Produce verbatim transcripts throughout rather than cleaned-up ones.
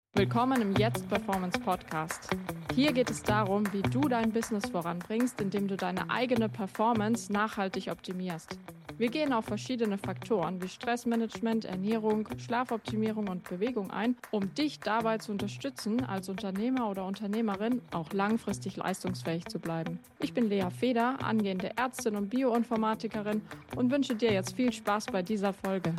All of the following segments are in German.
Willkommen im Jetzt Performance Podcast. Hier geht es darum, wie du dein Business voranbringst, indem du deine eigene Performance nachhaltig optimierst. Wir gehen auf verschiedene Faktoren wie Stressmanagement, Ernährung, Schlafoptimierung und Bewegung ein, um dich dabei zu unterstützen, als Unternehmer oder Unternehmerin auch langfristig leistungsfähig zu bleiben. Ich bin Lea Feder, angehende Ärztin und Bioinformatikerin und wünsche dir jetzt viel Spaß bei dieser Folge.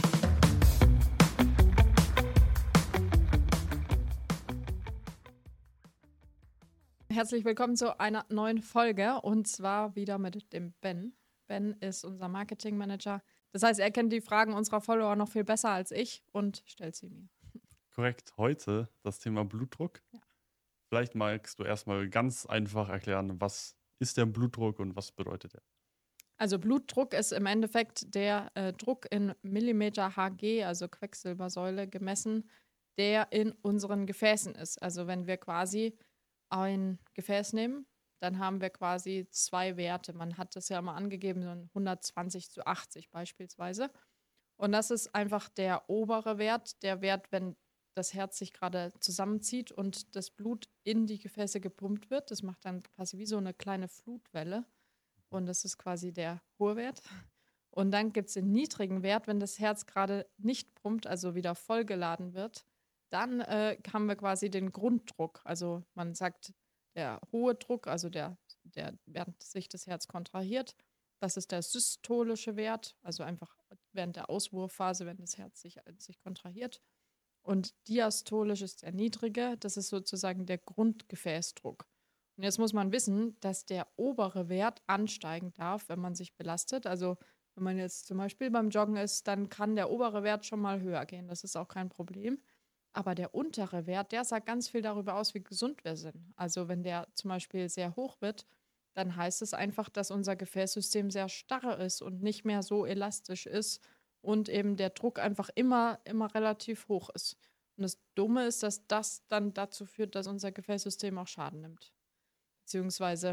Herzlich willkommen zu einer neuen Folge und zwar wieder mit dem Ben. Ben ist unser Marketingmanager. Das heißt, er kennt die Fragen unserer Follower noch viel besser als ich und stellt sie mir. Korrekt, heute das Thema Blutdruck. Ja. Vielleicht magst du erstmal ganz einfach erklären, was ist der Blutdruck und was bedeutet er? Also Blutdruck ist im Endeffekt der äh, Druck in Millimeter Hg, also Quecksilbersäule, gemessen, der in unseren Gefäßen ist. Also wenn wir quasi ein Gefäß nehmen, dann haben wir quasi zwei Werte. Man hat das ja mal angegeben, so ein hundertzwanzig zu achtzig beispielsweise. Und das ist einfach der obere Wert, der Wert, wenn das Herz sich gerade zusammenzieht und das Blut in die Gefäße gepumpt wird. Das macht dann quasi wie so eine kleine Flutwelle. Und das ist quasi der hohe Wert. Und dann gibt es den niedrigen Wert, wenn das Herz gerade nicht pumpt, also wieder vollgeladen wird. Dann äh, haben wir quasi den Grunddruck. Also man sagt, der hohe Druck, also der, der, während sich das Herz kontrahiert, das ist der systolische Wert, also einfach während der Auswurfphase, wenn das Herz sich, sich kontrahiert. Und diastolisch ist der niedrige, das ist sozusagen der Grundgefäßdruck. Und jetzt muss man wissen, dass der obere Wert ansteigen darf, wenn man sich belastet. Also wenn man jetzt zum Beispiel beim Joggen ist, dann kann der obere Wert schon mal höher gehen. Das ist auch kein Problem. Aber der untere Wert, der sagt ganz viel darüber aus, wie gesund wir sind. Also wenn der zum Beispiel sehr hoch wird, dann heißt es einfach, dass unser Gefäßsystem sehr starr ist und nicht mehr so elastisch ist und eben der Druck einfach immer, immer relativ hoch ist. Und das Dumme ist, dass das dann dazu führt, dass unser Gefäßsystem auch Schaden nimmt. Beziehungsweise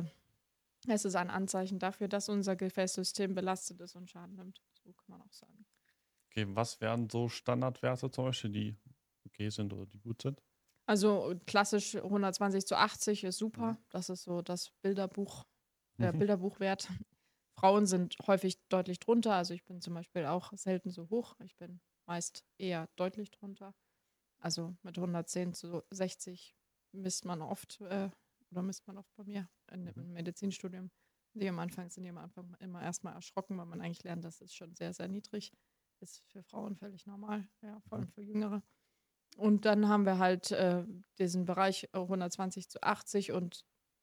es ist ein Anzeichen dafür, dass unser Gefäßsystem belastet ist und Schaden nimmt. So kann man auch sagen. Okay, was wären so Standardwerte zum Beispiel, die okay sind oder die gut sind? Also klassisch hundertzwanzig zu achtzig ist super. Mhm. Das ist so das Bilderbuch, der Mhm. Bilderbuchwert. Frauen sind häufig deutlich drunter. Also ich bin zum Beispiel auch selten so hoch. Ich bin meist eher deutlich drunter. Also mit hundertzehn zu sechzig misst man oft, äh, oder misst man oft bei mir in, Mhm. im Medizinstudium. Die am Anfang sind die am Anfang immer erstmal erschrocken, weil man eigentlich lernt, das ist schon sehr, sehr niedrig. Ist für Frauen völlig normal, ja, vor allem für Jüngere. Und dann haben wir halt äh, diesen Bereich hundertzwanzig zu achtzig und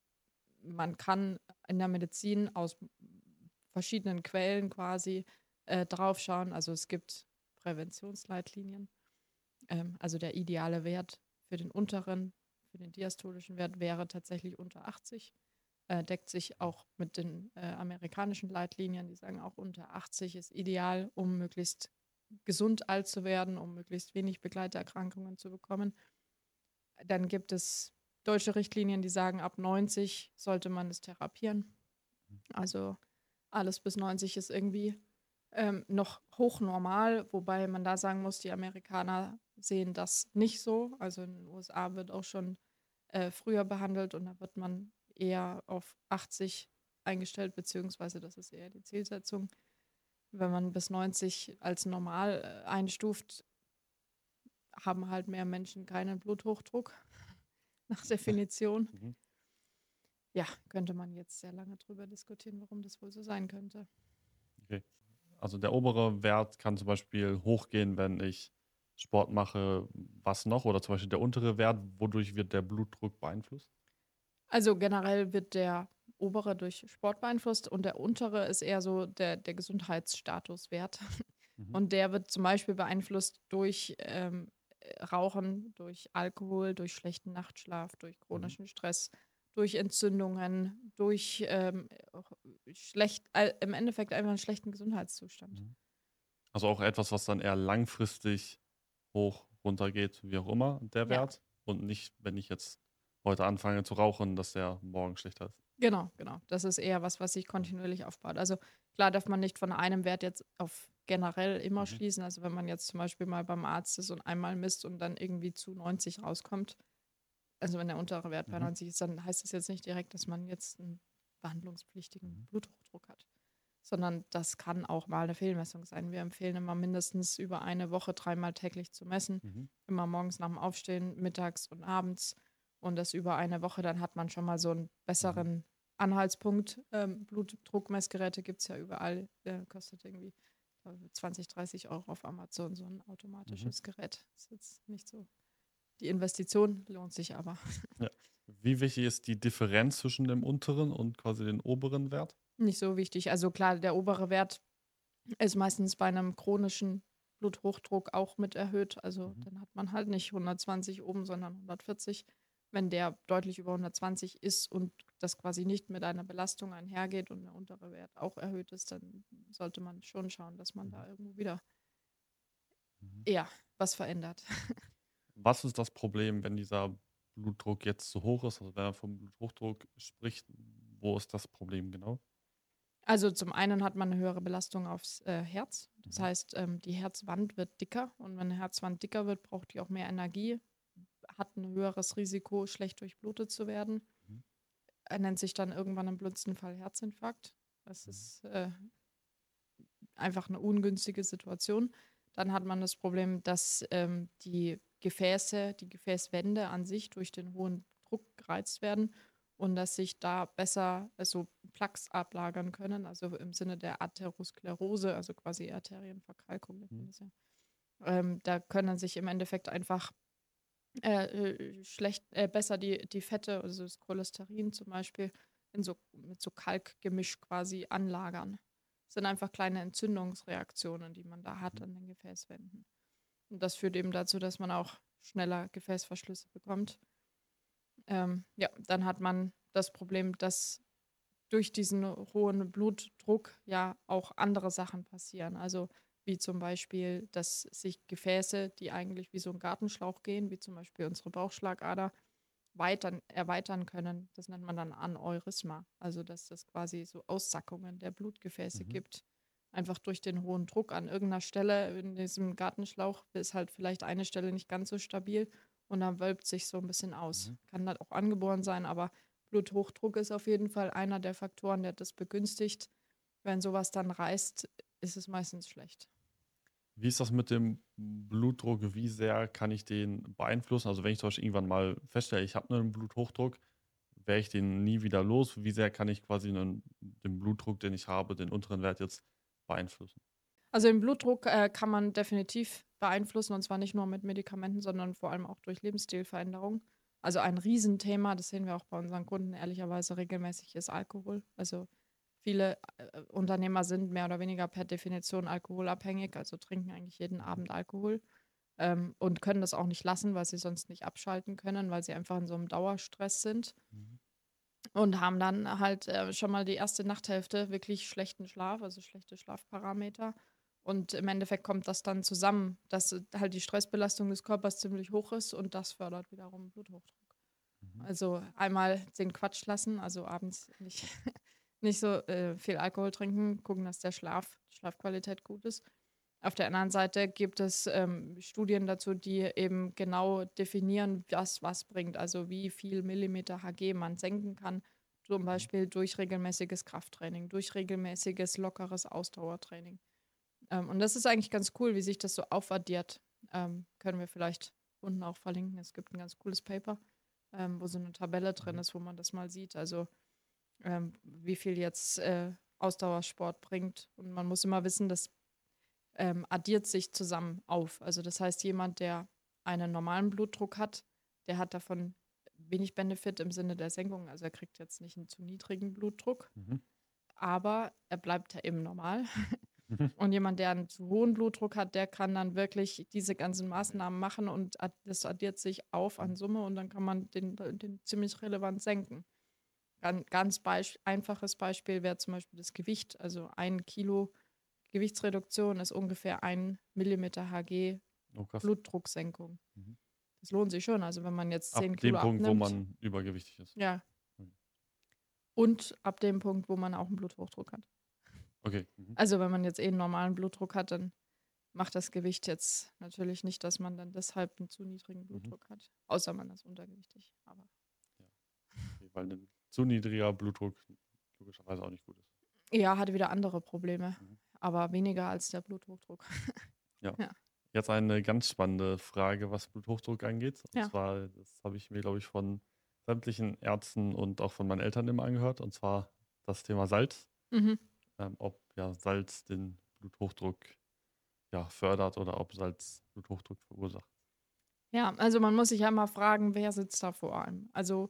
man kann in der Medizin aus verschiedenen Quellen quasi äh, draufschauen. Also es gibt Präventionsleitlinien. Ähm, also der ideale Wert für den unteren, für den diastolischen Wert wäre tatsächlich unter achtzig. Äh, deckt sich auch mit den äh, amerikanischen Leitlinien, die sagen auch unter achtzig ist ideal, um möglichst gesund alt zu werden, um möglichst wenig Begleiterkrankungen zu bekommen. Dann gibt es deutsche Richtlinien, die sagen, ab neunzig sollte man es therapieren. Also alles bis neunzig ist irgendwie ähm, noch hochnormal, wobei man da sagen muss, die Amerikaner sehen das nicht so. Also in den U S A wird auch schon äh, früher behandelt und da wird man eher auf achtzig eingestellt, beziehungsweise das ist eher die Zielsetzung. Wenn man bis neunzig als normal äh, einstuft, haben halt mehr Menschen keinen Bluthochdruck nach Definition. Mhm. Ja, könnte man jetzt sehr lange drüber diskutieren, warum das wohl so sein könnte. Okay. Also der obere Wert kann zum Beispiel hochgehen, wenn ich Sport mache. Was noch? Oder zum Beispiel der untere Wert, wodurch wird der Blutdruck beeinflusst? Also generell wird der obere durch Sport beeinflusst und der untere ist eher so der, der Gesundheitsstatuswert. Mhm. Und der wird zum Beispiel beeinflusst durch ähm, Rauchen, durch Alkohol, durch schlechten Nachtschlaf, durch Mhm. chronischen Stress, durch Entzündungen, durch ähm, schlecht, äh, im Endeffekt einfach einen schlechten Gesundheitszustand. Mhm. Also auch etwas, was dann eher langfristig hoch, runter geht, wie auch immer, der Ja, Wert. Und nicht, wenn ich jetzt heute anfange zu rauchen, dass der morgen schlechter ist. Genau, genau. Das ist eher was, was sich kontinuierlich aufbaut. Also klar darf man nicht von einem Wert jetzt auf generell immer Mhm. schließen. Also wenn man jetzt zum Beispiel mal beim Arzt ist und einmal misst und dann irgendwie zu neunzig rauskommt, also wenn der untere Wert bei Mhm. neunzig ist, dann heißt das jetzt nicht direkt, dass man jetzt einen behandlungspflichtigen Mhm. Bluthochdruck hat, sondern das kann auch mal eine Fehlmessung sein. Wir empfehlen immer mindestens über eine Woche dreimal täglich zu messen, Mhm. immer morgens nach dem Aufstehen, mittags und abends und das über eine Woche, dann hat man schon mal so einen Mhm. besseren Anhaltspunkt. Ähm, Blutdruckmessgeräte gibt es ja überall, äh, kostet irgendwie ich glaube, zwanzig, dreißig Euro auf Amazon, so ein Mhm. automatisches Gerät. Ist jetzt nicht so. Die Investition lohnt sich aber. Ja. Wie wichtig ist die Differenz zwischen dem unteren und quasi den oberen Wert? Nicht so wichtig. Also klar, der obere Wert ist meistens bei einem chronischen Bluthochdruck auch mit erhöht. Also Mhm. dann hat man halt nicht hundertzwanzig oben, sondern hundertvierzig. Wenn der deutlich über hundertzwanzig ist und das quasi nicht mit einer Belastung einhergeht und der untere Wert auch erhöht ist, dann sollte man schon schauen, dass man Mhm. da irgendwo wieder Mhm. eher was verändert. Was ist das Problem, wenn dieser Blutdruck jetzt zu hoch ist? Also wenn man vom Bluthochdruck spricht, wo ist das Problem genau? Also zum einen hat man eine höhere Belastung aufs äh, Herz. Das Mhm. heißt, ähm, die Herzwand wird dicker und wenn eine Herzwand dicker wird, braucht die auch mehr Energie, hat ein höheres Risiko, schlecht durchblutet zu werden. Mhm. Er nennt sich dann irgendwann im blödsten Fall Herzinfarkt. Das Mhm. ist äh, einfach eine ungünstige Situation. Dann hat man das Problem, dass ähm, die Gefäße, die Gefäßwände an sich durch den hohen Druck gereizt werden und dass sich da besser also Plaques ablagern können, also im Sinne der Atherosklerose, also quasi Arterienverkalkung nennt man Mhm. das ja. Ähm, da können sich im Endeffekt einfach äh, äh, schlecht, äh, besser die, die Fette, also das Cholesterin zum Beispiel, in so, mit so Kalkgemisch quasi anlagern. Das sind einfach kleine Entzündungsreaktionen, die man da hat Mhm. an den Gefäßwänden. Und das führt eben dazu, dass man auch schneller Gefäßverschlüsse bekommt. Ähm, ja, dann hat man das Problem, dass durch diesen hohen Blutdruck ja auch andere Sachen passieren. Also wie zum Beispiel, dass sich Gefäße, die eigentlich wie so ein Gartenschlauch gehen, wie zum Beispiel unsere Bauchschlagader, weitern, erweitern können. Das nennt man dann Aneurysma. Also dass das quasi so Aussackungen der Blutgefäße Mhm. gibt. Einfach durch den hohen Druck an irgendeiner Stelle in diesem Gartenschlauch ist halt vielleicht eine Stelle nicht ganz so stabil und dann wölbt sich so ein bisschen aus. Mhm. Kann halt auch angeboren sein, aber Bluthochdruck ist auf jeden Fall einer der Faktoren, der das begünstigt. Wenn sowas dann reißt, ist es meistens schlecht. Wie ist das mit dem Blutdruck? Wie sehr kann ich den beeinflussen? Also wenn ich zum Beispiel irgendwann mal feststelle, ich habe einen Bluthochdruck, werde ich den nie wieder los? Wie sehr kann ich quasi einen, den Blutdruck, den ich habe, den unteren Wert jetzt beeinflussen? Also den Blutdruck äh, kann man definitiv beeinflussen und zwar nicht nur mit Medikamenten, sondern vor allem auch durch Lebensstilveränderung. Also ein Riesenthema, das sehen wir auch bei unseren Kunden ehrlicherweise regelmäßig, ist Alkohol. Also viele äh, Unternehmer sind mehr oder weniger per Definition alkoholabhängig, also trinken eigentlich jeden Mhm. Abend Alkohol ähm, und können das auch nicht lassen, weil sie sonst nicht abschalten können, weil sie einfach in so einem Dauerstress sind. Mhm. Und haben dann halt äh, schon mal die erste Nachthälfte wirklich schlechten Schlaf, also schlechte Schlafparameter. Und im Endeffekt kommt das dann zusammen, dass äh, halt die Stressbelastung des Körpers ziemlich hoch ist und das fördert wiederum Bluthochdruck. Mhm. Also einmal den Quatsch lassen, also abends nicht, nicht so äh, viel Alkohol trinken, gucken, dass der Schlaf, die Schlafqualität gut ist. Auf der anderen Seite gibt es ähm, Studien dazu, die eben genau definieren, was was bringt, also wie viel Millimeter Hg man senken kann, zum Mhm. Beispiel durch regelmäßiges Krafttraining, durch regelmäßiges lockeres Ausdauertraining. Ähm, und das ist eigentlich ganz cool, wie sich das so aufaddiert. Ähm, können wir vielleicht unten auch verlinken. Es gibt ein ganz cooles Paper, ähm, wo so eine Tabelle drin Mhm. ist, wo man das mal sieht. Also ähm, wie viel jetzt äh, Ausdauersport bringt. Und man muss immer wissen, dass ähm, addiert sich zusammen auf. Also das heißt, jemand, der einen normalen Blutdruck hat, der hat davon wenig Benefit im Sinne der Senkung. Also er kriegt jetzt nicht einen zu niedrigen Blutdruck, Mhm. aber er bleibt ja eben normal. Mhm. Und jemand, der einen zu hohen Blutdruck hat, der kann dann wirklich diese ganzen Maßnahmen machen und ad- das addiert sich auf an Summe und dann kann man den, den ziemlich relevant senken. Ganz, ganz beisp einfaches Beispiel wäre zum Beispiel das Gewicht. Also ein Kilo Gewichtsreduktion ist ungefähr ein Millimeter Hg Oh, krass. Blutdrucksenkung. Mhm. Das lohnt sich schon. Also wenn man jetzt zehn Ab Kilo dem Punkt, wo abnimmt, man übergewichtig ist. ja, Mhm. Und ab dem Punkt, wo man auch einen Bluthochdruck hat. Okay. Mhm. Also, wenn man jetzt eh 'n normalen Blutdruck hat, dann macht das Gewicht jetzt natürlich nicht, dass man dann deshalb einen zu niedrigen Mhm. Blutdruck hat, außer man ist untergewichtig, aber Ja. Okay, weil ein zu niedriger Blutdruck logischerweise auch nicht gut ist. ja, hat wieder andere Probleme, Mhm. aber weniger als der Bluthochdruck. Ja. Ja, Jetzt eine ganz spannende Frage, was Bluthochdruck angeht. Und ja. zwar, das habe ich mir, glaube ich, von sämtlichen Ärzten und auch von meinen Eltern immer angehört. Und zwar das Thema Salz. Mhm. Ähm, ob ja Salz den Bluthochdruck ja, fördert oder ob Salz Bluthochdruck verursacht. Ja, also man muss sich ja mal fragen, wer sitzt da vor einem? Also,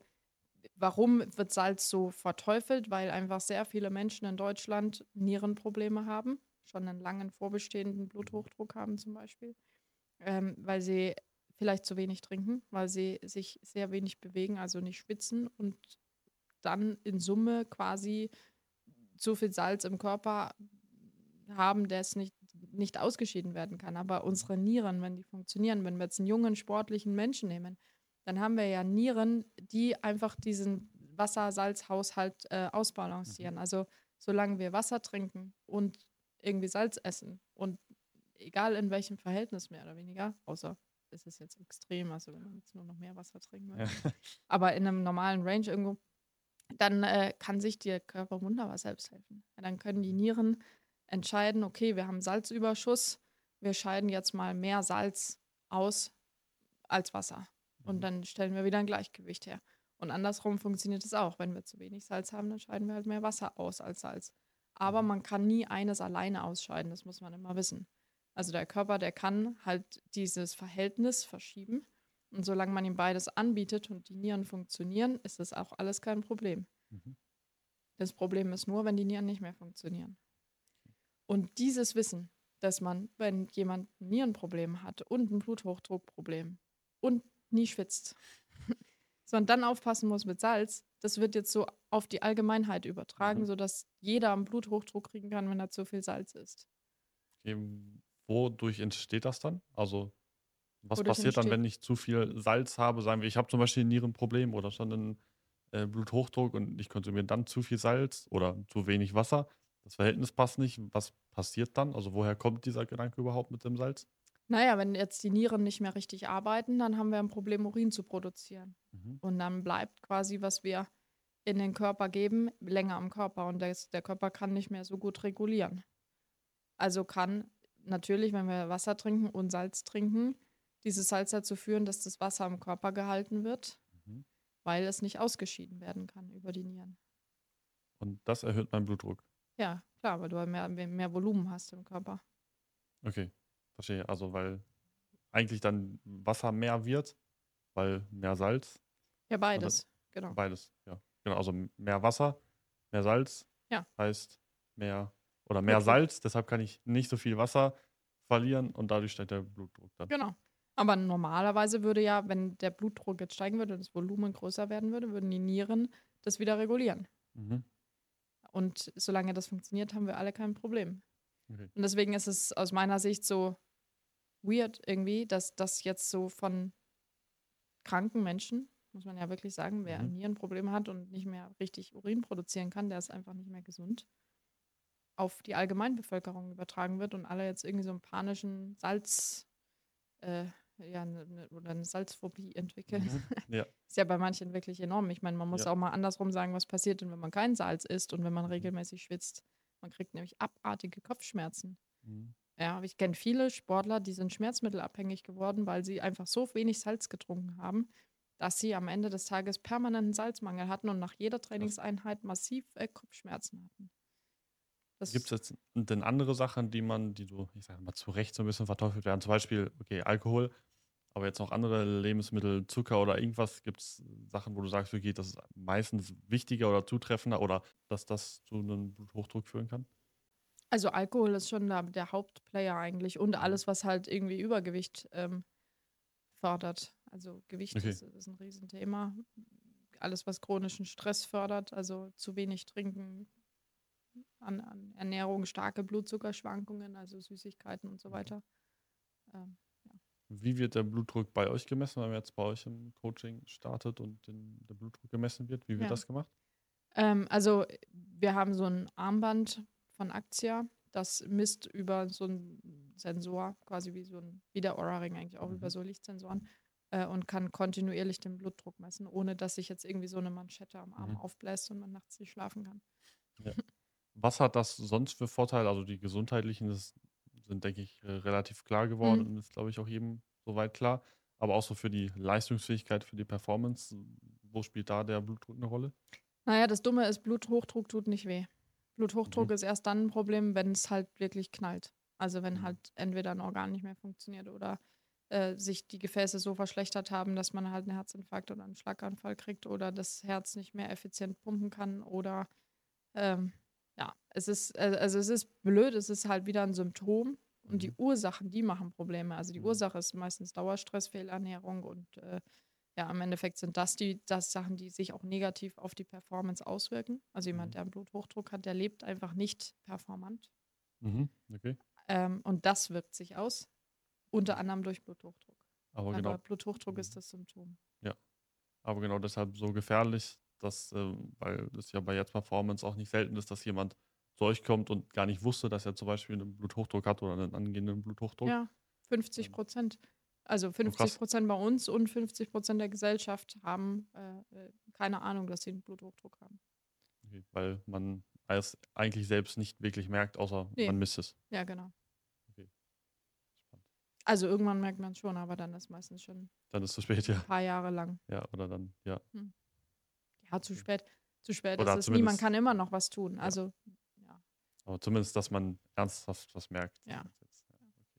warum wird Salz so verteufelt? Weil einfach sehr viele Menschen in Deutschland Nierenprobleme haben, schon einen langen vorbestehenden Mhm. Bluthochdruck haben zum Beispiel, ähm, weil sie vielleicht zu wenig trinken, weil sie sich sehr wenig bewegen, also nicht schwitzen und dann in Summe quasi zu viel Salz im Körper haben, das nicht, nicht ausgeschieden werden kann. Aber Mhm. unsere Nieren, wenn die funktionieren, wenn wir jetzt einen jungen, sportlichen Menschen nehmen, dann haben wir ja Nieren, die einfach diesen Wasser-Salz-Haushalt äh, Mhm. ausbalancieren. Also solange wir Wasser trinken und irgendwie Salz essen und egal in welchem Verhältnis mehr oder weniger, außer es ist jetzt extrem, also wenn man jetzt nur noch mehr Wasser trinken Ja. würde, aber in einem normalen Range irgendwo, dann äh, kann sich der Körper wunderbar selbst helfen. Ja, dann können die Mhm. Nieren entscheiden, okay, wir haben Salzüberschuss, wir scheiden jetzt mal mehr Salz aus als Wasser. Und Mhm. dann stellen wir wieder ein Gleichgewicht her. Und andersrum funktioniert es auch. Wenn wir zu wenig Salz haben, dann scheiden wir halt mehr Wasser aus als Salz. Aber Mhm. man kann nie eines alleine ausscheiden, das muss man immer wissen. Also der Körper, der kann halt dieses Verhältnis verschieben. Und solange man ihm beides anbietet und die Nieren funktionieren, ist das auch alles kein Problem. Mhm. Das Problem ist nur, wenn die Nieren nicht mehr funktionieren. Und dieses Wissen, dass man, wenn jemand ein Nierenproblem hat und ein Bluthochdruckproblem und nie schwitzt, sondern dann aufpassen muss mit Salz, das wird jetzt so auf die Allgemeinheit übertragen, Mhm. sodass jeder einen Bluthochdruck kriegen kann, wenn er zu viel Salz isst. Okay, wodurch entsteht das dann? Also, was Wodurch passiert dann, entsteht. wenn ich zu viel Salz habe? Sagen wir, ich habe zum Beispiel ein Nierenproblem oder schon einen äh, Bluthochdruck und ich konsumiere dann zu viel Salz oder zu wenig Wasser. Das Verhältnis passt nicht. Was passiert dann? Also, woher kommt dieser Gedanke überhaupt mit dem Salz? Naja, wenn jetzt die Nieren nicht mehr richtig arbeiten, dann haben wir ein Problem, Urin zu produzieren. Mhm. Und dann bleibt quasi, was wir in den Körper geben, länger am Körper. Und das, der Körper kann nicht mehr so gut regulieren. Also kann natürlich, wenn wir Wasser trinken und Salz trinken, dieses Salz dazu führen, dass das Wasser im Körper gehalten wird, Mhm. weil es nicht ausgeschieden werden kann über die Nieren. Und das erhöht meinen Blutdruck. Ja, klar, weil du halt mehr, mehr mehr Volumen hast im Körper. Okay, verstehe. Also, weil eigentlich dann Wasser mehr wird, weil mehr Salz Ja, oder beides, genau. beides, ja. Genau, also mehr Wasser, mehr Salz Ja, heißt mehr oder mehr Blutdruck, Salz, deshalb kann ich nicht so viel Wasser verlieren und dadurch steigt der Blutdruck dann. genau. Aber normalerweise würde ja, wenn der Blutdruck jetzt steigen würde und das Volumen größer werden würde, würden die Nieren das wieder regulieren. Mhm. Und solange das funktioniert, haben wir alle kein Problem. Okay. Und deswegen ist es aus meiner Sicht so weird irgendwie, dass das jetzt so von kranken Menschen, muss man ja wirklich sagen, wer Mhm. ein Nierenproblem hat und nicht mehr richtig Urin produzieren kann, der ist einfach nicht mehr gesund, auf die Allgemeinbevölkerung übertragen wird und alle jetzt irgendwie so einen panischen Salz, äh, ja, ne, ne, oder eine Salzphobie entwickeln. Mhm. Ja. Ist ja bei manchen wirklich enorm. Ich meine, man muss Ja. auch mal andersrum sagen, was passiert denn, wenn man kein Salz isst und wenn man Mhm. regelmäßig schwitzt. Man kriegt nämlich abartige Kopfschmerzen. Mhm. Ja, aber ich kenne viele Sportler, die sind schmerzmittelabhängig geworden, weil sie einfach so wenig Salz getrunken haben, dass sie am Ende des Tages permanenten Salzmangel hatten und nach jeder Krass. Trainingseinheit massiv äh, Kopfschmerzen hatten. Gibt es Das, jetzt denn andere Sachen, die man, die so, ich sage mal, zu Recht so ein bisschen verteufelt werden? Zum Beispiel, okay, Alkohol, aber jetzt noch andere Lebensmittel, Zucker oder irgendwas, gibt es Sachen, wo du sagst, okay, das ist meistens wichtiger oder zutreffender oder dass das zu einem Bluthochdruck führen kann? also Alkohol ist schon der, der Hauptplayer eigentlich und Mhm. alles, was halt irgendwie Übergewicht ähm, fördert. Also Gewicht Okay. ist, ist ein Riesenthema. Alles, was chronischen Stress fördert, also zu wenig trinken, an, an Ernährung, starke Blutzuckerschwankungen, also Süßigkeiten und so Mhm. weiter. Ähm, ja. Wie wird der Blutdruck bei euch gemessen, wenn man jetzt bei euch im Coaching startet und den, der Blutdruck gemessen wird? Wie wird Ja, das gemacht? Ähm, also, wir haben so ein Armband von Aktia, das misst über so 'n Sensor, quasi wie so 'n wie der Oura-Ring eigentlich auch über Mhm. so Lichtsensoren, äh, und kann kontinuierlich den Blutdruck messen, ohne dass sich jetzt irgendwie so eine Manschette am Arm Mhm. aufbläst und man nachts nicht schlafen kann. Ja. Was hat das sonst für Vorteile? Also, die gesundheitlichen, das sind, denke ich, äh, relativ klar geworden Mhm. und ist, glaube ich, auch jedem soweit klar. Aber auch so für die Leistungsfähigkeit, für die Performance, wo spielt da der Blutdruck eine Rolle? Na ja, das Dumme ist, Bluthochdruck tut nicht weh. Mhm. Bluthochdruck ist erst dann 'n Problem, wenn's halt wirklich knallt. Also, wenn Mhm. halt entweder 'n Organ nicht mehr funktioniert oder, äh, sich die Gefäße so verschlechtert haben, dass man halt 'n Herzinfarkt oder 'n Schlaganfall kriegt oder das Herz nicht mehr effizient pumpen kann oder, ähm, ja, es ist äh, also, es ist blöd, es ist halt wieder 'n Symptom und die Mhm. Ursachen, die machen Probleme. Also, die Mhm. Ursache ist meistens Dauerstress, Fehlernährung und, äh, ja, im Endeffekt sind das die das Sachen, die sich auch negativ auf die Performance auswirken. Also, jemand, Mhm. der 'n Bluthochdruck hat, der lebt einfach nicht performant, Mhm. Okay. ähm, und das wirkt sich aus, unter Mhm. anderem durch Bluthochdruck. Aber Aber genau. Bluthochdruck ist Mhm. das Symptom. Ja. Aber genau deshalb so gefährlich, dass, ähm weil das ja bei Jetzt Performance auch nicht selten ist, dass jemand zu euch kommt und gar nicht wusste, dass er zum Beispiel 'nen Bluthochdruck hat oder einen angehenden Bluthochdruck. Ja, fünfzig Ähm, Also, oh fünfzig krass, bei uns und fünfzig der Gesellschaft haben, äh, äh, keine Ahnung, dass sie 'n Bluthochdruck haben. okay, weil man es eigentlich selbst nicht wirklich merkt, außer Ne, man misst es. ja, genau. Okay, spannend. Also, irgendwann merkt man's schon, aber dann ist meistens schon Dann ist es zu spät, 'n ja. paar Jahre lang. Ja, oder dann ja, Mhm. Ja, zu okay. spät zu spät ist Oder es nie. Man zumindest kann immer noch was tun. ja, Also, ja, aber zumindest, dass man ernsthaft was merkt. ja. als jetzt, ja, okay.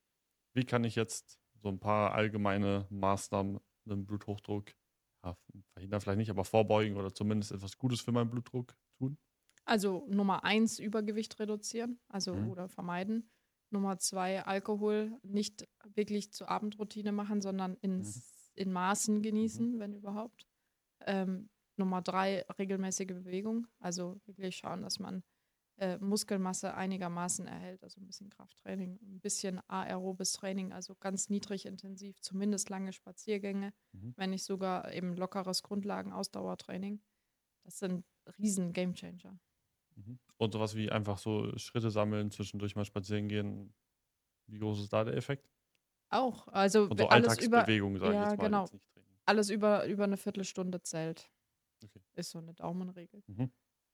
Wie kann ich jetzt so ein paar allgemeine Maßnahmen, 'nen Bluthochdruck, ja, verhindern vielleicht nicht, aber vorbeugen oder zumindest etwas Gutes für meinen Blutdruck tun? Also, Nummer eins Übergewicht reduzieren, also Mhm. oder vermeiden. Nummer zwei Alkohol nicht wirklich zur Abendroutine machen, sondern Mhm. ins in Maßen Mhm. genießen, wenn überhaupt. Ähm, Nummer drei regelmäßige Bewegung, also wirklich schauen, dass man, äh, Muskelmasse einigermaßen erhält, also ein bisschen Krafttraining, ein bisschen aerobes Training, also ganz niedrig intensiv, zumindest lange Spaziergänge, Mhm. wenn nicht sogar eben lockeres Grundlagen-Ausdauertraining. Das sind riesen Gamechanger. Mhm. Und sowas wie einfach so Schritte sammeln, zwischendurch mal spazieren gehen. Wie groß ist da der Effekt? Auch, also Und we so alles über Alltagsbewegungen, sage ich ja, jetzt mal, genau, jetzt nicht Training. alles über über 'ne Viertelstunde zählt, Okay. ist so eine Daumenregel. Mhm.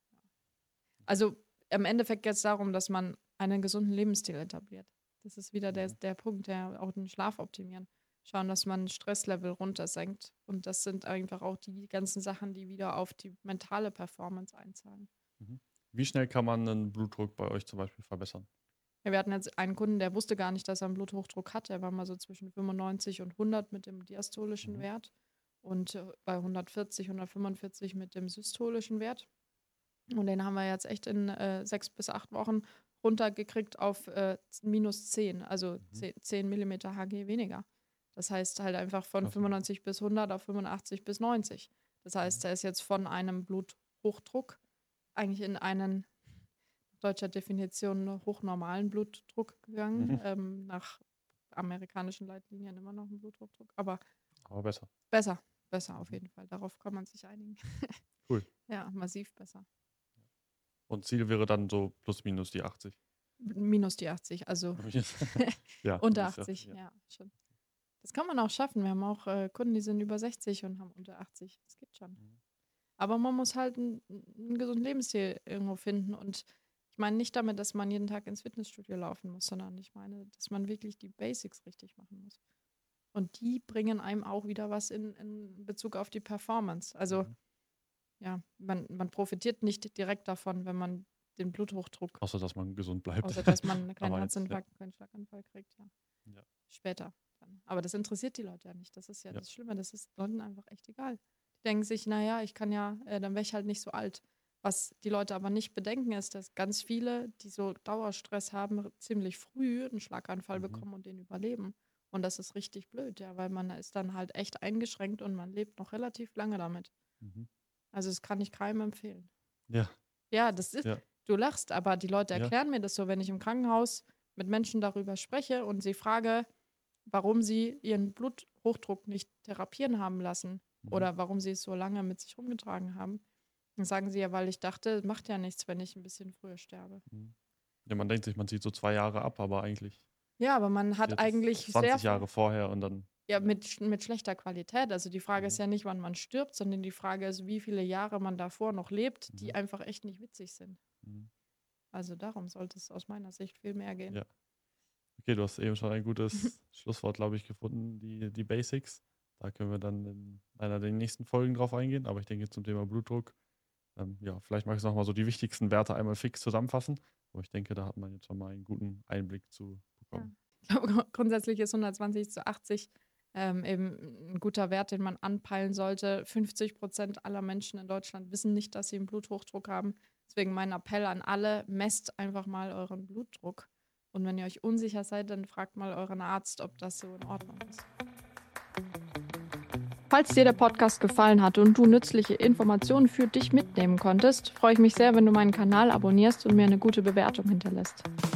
Also, im Endeffekt geht's darum, dass man einen gesunden Lebensstil etabliert. Das ist wieder der Mhm. der Punkt, der auch den Schlaf optimieren. Schauen, dass man Stresslevel runtersenkt und das sind einfach auch die ganzen Sachen, die wieder auf die mentale Performance einzahlen. Mhm. Wie schnell kann man 'nen Blutdruck bei euch zum Beispiel verbessern? Ja, wir hatten jetzt einen Kunden, der wusste gar nicht, dass er 'n Bluthochdruck hat. Der war mal so zwischen fünfundneunzig und hundert mit dem diastolischen Mhm. Wert und, äh, bei hundertvierzig, hundertfünfundvierzig mit dem systolischen Wert. Und den haben wir jetzt echt in, äh, sechs bis acht Wochen runtergekriegt auf, äh, z minus zehn, also Mhm. ze zehn Millimeter Hg weniger. Das heißt halt einfach von Krass, okay. fünfundneunzig bis hundert auf fünfundachtzig bis neunzig. Das Mhm. heißt, er ist jetzt von einem Bluthochdruck eigentlich in einen deutscher Definition hochnormalen Blutdruck gegangen, Mhm. ähm, nach amerikanischen Leitlinien immer noch 'n Bluthochdruck, aber Aber besser. besser, besser auf Mhm. jeden Fall. Darauf kann man sich einigen. Cool. Ja, massiv besser. Und Ziel wäre dann so plus minus die achtzig. Minus die achtzig, also Ja, unter minus die achtzig, achtzig, ja. ja, schon. Das kann man auch schaffen. Wir haben auch, äh, Kunden, die sind über sechzig und haben unter achtzig. Das geht schon. Mhm. Aber man muss halt 'n 'n gesunden Lebensstil irgendwo finden und ich meine nicht damit, dass man jeden Tag ins Fitnessstudio laufen muss, sondern ich meine, dass man wirklich die Basics richtig machen muss. Und die bringen einem auch wieder was in in Bezug auf die Performance. Also, Mhm. ja, man man profitiert nicht direkt davon, wenn man den Bluthochdruck Außer dass man gesund bleibt. außer dass man keinen Aber jetzt ja, Herzinfarkt, keinen Schlaganfall kriegt, ja. ja, Später dann. Aber das interessiert die Leute ja nicht. Das ist ja ja. das Schlimme. Das ist Leuten einfach echt egal. Die denken sich, na ja, ich kann ja, äh, dann wäre ich halt nicht so alt. Was die Leute aber nicht bedenken, ist, dass ganz viele, die so Dauerstress haben, r ziemlich früh einen Schlaganfall Mhm. bekommen und den überleben. Und das ist richtig blöd, ja, weil man ist dann halt echt eingeschränkt und man lebt noch relativ lange damit. Mhm. Also, das kann ich keinem empfehlen. Ja, Ja, das ist ja, du lachst, aber die Leute ja. erklären mir das so, wenn ich im Krankenhaus mit Menschen darüber spreche und sie frage, warum sie ihren Bluthochdruck nicht therapieren haben lassen Mhm. oder warum sie es so lange mit sich rumgetragen haben. Dann sagen sie ja, weil ich dachte, macht ja nichts, wenn ich ein bisschen früher sterbe. Mhm. Ja, man denkt sich, man zieht so zwei Jahre ab, aber eigentlich Ja, aber man hat passiert das eigentlich sehr zwanzig viel Jahre vorher und dann, ja, ja. mit sch mit schlechter Qualität. Also, die Frage ist Mhm. ja nicht, wann man stirbt, sondern die Frage ist, wie viele Jahre man davor noch lebt, die Mhm. einfach echt nicht witzig sind. Mhm. Also, darum sollte es aus meiner Sicht viel mehr gehen. Ja. Okay, du hast eben schon ein gutes Schlusswort, glaube ich, gefunden, die, die Basics. Da können wir dann in einer der nächsten Folgen drauf eingehen. Aber ich denke, zum Thema Blutdruck, ähm, ja, vielleicht magst du nochmal so die wichtigsten Werte einmal fix zusammenfassen. Aber ich denke, da hat man jetzt schon mal einen guten Einblick zu Ja. bekommen. Ich glaube, gru grundsätzlich ist hundertzwanzig zu achtzig ähm, eben ein guter Wert, den man anpeilen sollte. fünfzig Prozent aller Menschen in Deutschland wissen nicht, dass sie einen Bluthochdruck haben. Deswegen mein Appell an alle, messt einfach mal euren Blutdruck. Und wenn ihr euch unsicher seid, dann fragt mal euren Arzt, ob das so in Ordnung ist. Falls dir der Podcast gefallen hat und du nützliche Informationen für dich mitnehmen konntest, freue ich mich sehr, wenn du meinen Kanal abonnierst und mir eine gute Bewertung hinterlässt.